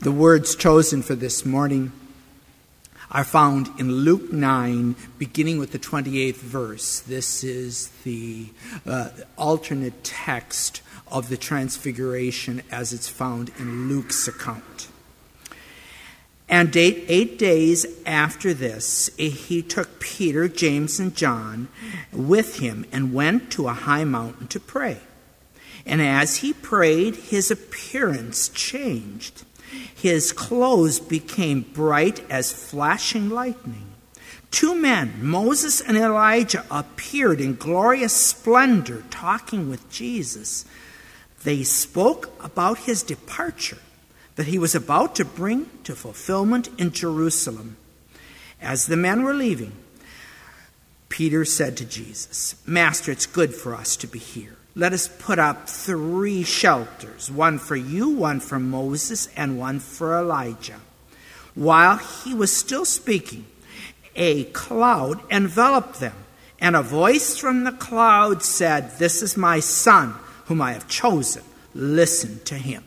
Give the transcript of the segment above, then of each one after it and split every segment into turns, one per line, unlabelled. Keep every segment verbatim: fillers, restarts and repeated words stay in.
The words chosen for this morning are found in Luke nine, beginning with the twenty-eighth verse. This is the uh, alternate text of the Transfiguration as it's found in Luke's account. And eight, eight days after this, he took Peter, James, and John with him and went to a high mountain to pray. And as he prayed, his appearance changed. His clothes became bright as flashing lightning. Two men, Moses and Elijah, appeared in glorious splendor, talking with Jesus. They spoke about his departure that he was about to bring to fulfillment in Jerusalem. As the men were leaving, Peter said to Jesus, "Master, it's good for us to be here. Let us put up three shelters, one for you, one for Moses, and one for Elijah." While he was still speaking, a cloud enveloped them, and a voice from the cloud said, "This is my son, whom I have chosen. Listen to him."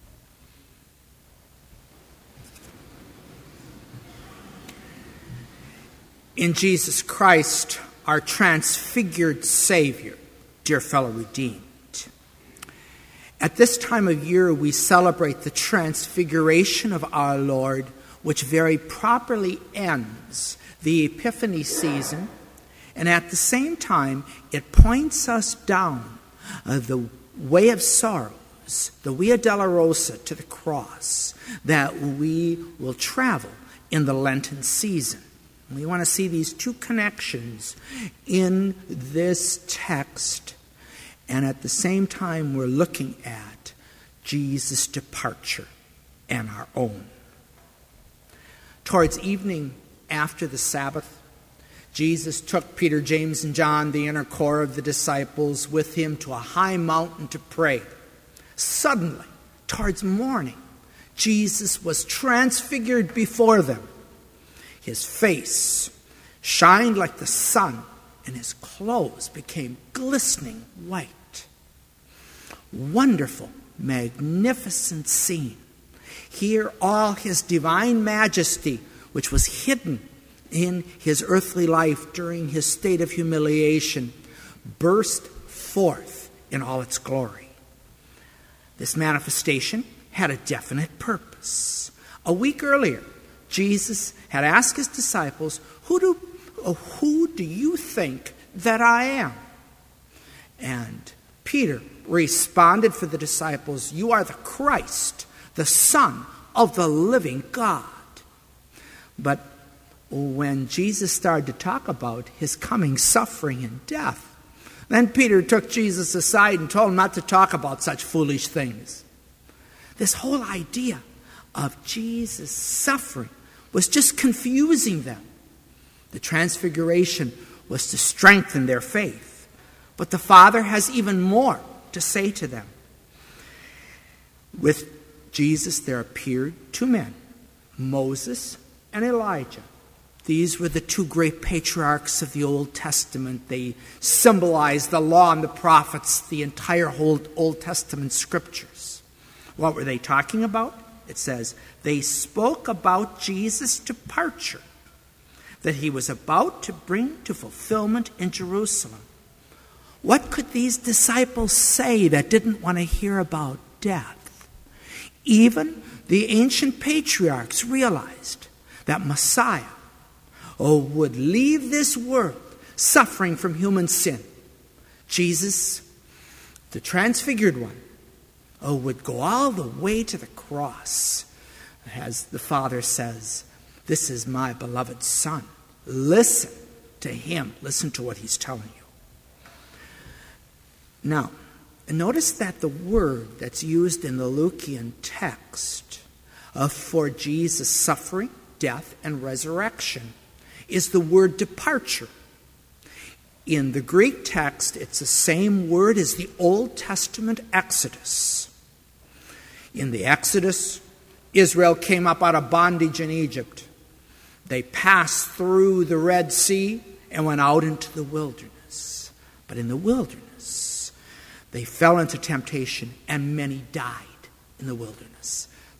In Jesus Christ, our transfigured Savior, dear fellow redeemed. At this time of year, we celebrate the transfiguration of our Lord, which very properly ends the Epiphany season, and at the same time, it points us down uh, the way of sorrows, the Via Dolorosa to the cross, that we will travel in the Lenten season. We want to see these two connections in this text, and at the same time we're looking at Jesus' departure and our own. Towards evening after the Sabbath, Jesus took Peter, James, and John, the inner core of the disciples, with him to a high mountain to pray. Suddenly, towards morning, Jesus was transfigured before them. His face shined like the sun, and his clothes became glistening white. Wonderful, magnificent scene. Here all his divine majesty, which was hidden in his earthly life during his state of humiliation, burst forth in all its glory. This manifestation had a definite purpose. A week earlier, Jesus had asked his disciples, who do, who do you think that I am? And Peter responded for the disciples, "You are the Christ, the Son of the living God." But when Jesus started to talk about his coming suffering and death, then Peter took Jesus aside and told him not to talk about such foolish things. This whole idea of Jesus' suffering was just confusing them. The transfiguration was to strengthen their faith. But the Father has even more to say to them. With Jesus there appeared two men, Moses and Elijah. These were the two great patriarchs of the Old Testament. They symbolized the law and the prophets, the entire whole Old Testament scriptures. What were they talking about? It says, they spoke about Jesus' departure, that he was about to bring to fulfillment in Jerusalem. What could these disciples say that didn't want to hear about death? Even the ancient patriarchs realized that Messiah oh, would leave this world suffering from human sin. Jesus, the transfigured one, oh, would go all the way to the cross. As the Father says, "This is my beloved Son. Listen to him. Listen to what he's telling you." Now, notice that the word that's used in the Lukean text uh, for Jesus' suffering, death, and resurrection is the word departure. In the Greek text, it's the same word as the Old Testament Exodus. In the Exodus, Israel came up out of bondage in Egypt. They passed through the Red Sea and went out into the wilderness. But in the wilderness, they fell into temptation, and many died in the wilderness.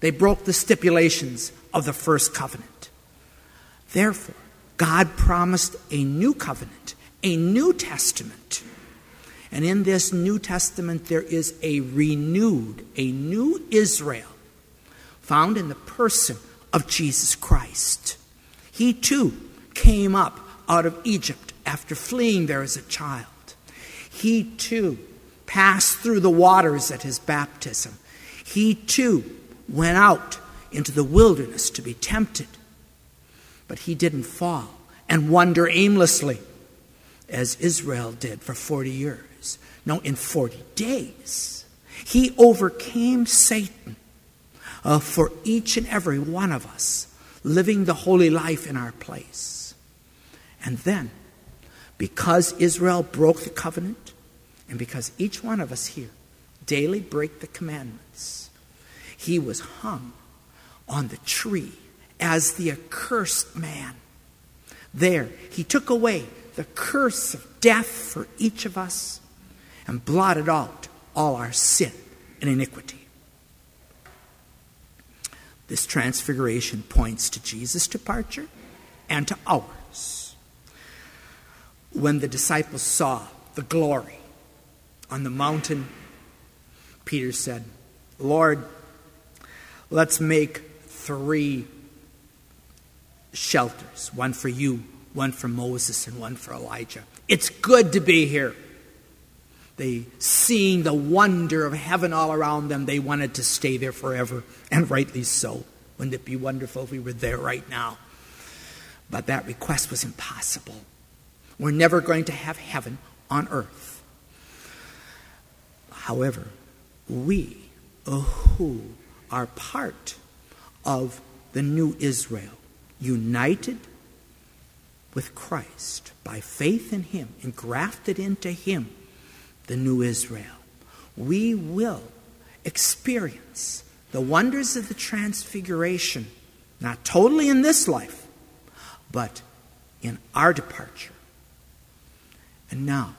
They broke the stipulations of the first covenant. Therefore, God promised a new covenant, a new testament. And in this New Testament, there is a renewed, a new Israel found in the person of Jesus Christ. He too came up out of Egypt after fleeing there as a child. He too passed through the waters at his baptism. He too went out into the wilderness to be tempted. But he didn't fall and wander aimlessly as Israel did for forty years. No, in forty days, he overcame Satan uh, for each and every one of us, living the holy life in our place. And then, because Israel broke the covenant, and because each one of us here daily break the commandments, he was hung on the tree as the accursed man. There, he took away the curse of death for each of us and blotted out all our sin and iniquity. This transfiguration points to Jesus' departure and to ours. When the disciples saw the glory on the mountain, Peter said, "Lord, let's make three shelters, one for you, one for Moses, and one for Elijah. It's good to be here." They, seeing the wonder of heaven all around them, they wanted to stay there forever, and rightly so. Wouldn't it be wonderful if we were there right now? But that request was impossible. We're never going to have heaven on earth. However, we who are part of the new Israel, united with Christ by faith in him, engrafted into him, the new Israel, we will experience the wonders of the transfiguration, not totally in this life, but in our departure. And now,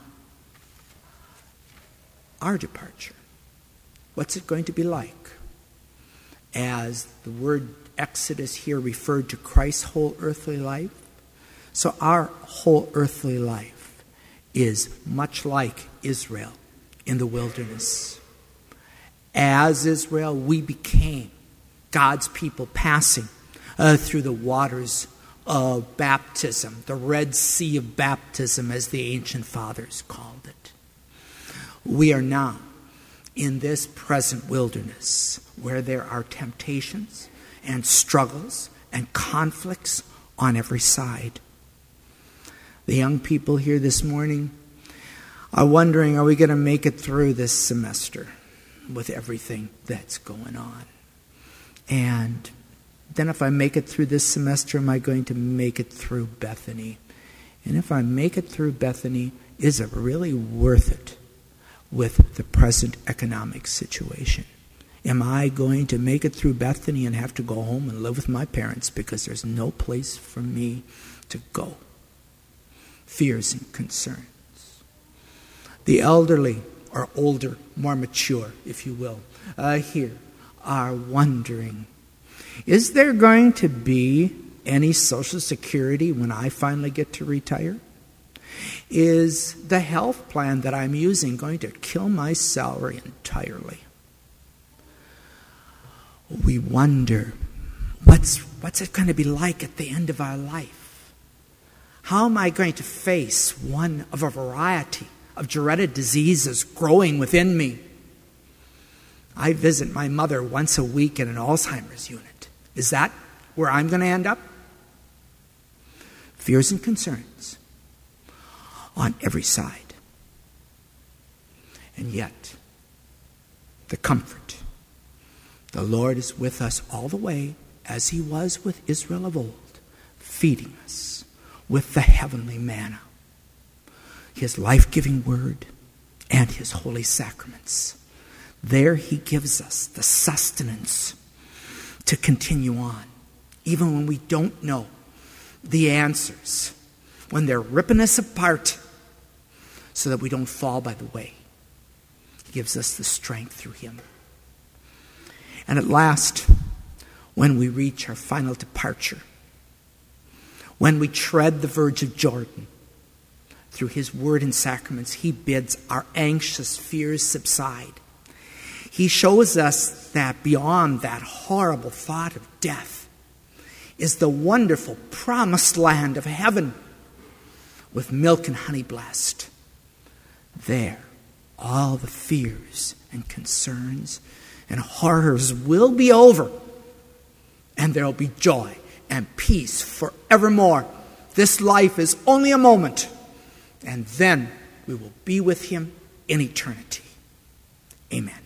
our departure. What's it going to be like? As the word Exodus here referred to Christ's whole earthly life, so our whole earthly life is much like Israel in the wilderness. As Israel, we became God's people passing uh, through the waters of baptism, the Red Sea of baptism, as the ancient fathers called it. We are now in this present wilderness where there are temptations and struggles and conflicts on every side. The young people here this morning are wondering, are we going to make it through this semester with everything that's going on? And then if I make it through this semester, am I going to make it through Bethany? And if I make it through Bethany, is it really worth it with the present economic situation? Am I going to make it through Bethany and have to go home and live with my parents because there's no place for me to go? Fears and concerns. The elderly or older, more mature, if you will, uh, here are wondering, is there going to be any Social Security when I finally get to retire? Is the health plan that I'm using going to kill my salary entirely? We wonder, what's, what's it going to be like at the end of our life? How am I going to face one of a variety of dreaded diseases growing within me? I visit my mother once a week in an Alzheimer's unit. Is that where I'm going to end up? Fears and concerns on every side. And yet, the comfort. The Lord is with us all the way, as he was with Israel of old, feeding us with the heavenly manna, his life-giving word, and his holy sacraments. There he gives us the sustenance to continue on, even when we don't know the answers, when they're ripping us apart, so that we don't fall by the way. He gives us the strength through him. And at last, when we reach our final departure, when we tread the verge of Jordan. Through his word and sacraments, he bids our anxious fears subside. He shows us that beyond that horrible thought of death is the wonderful promised land of heaven, with milk and honey blessed. There, all the fears and concerns and horrors will be over, and there will be joy and peace forevermore. This life is only a moment, and then we will be with him in eternity. Amen.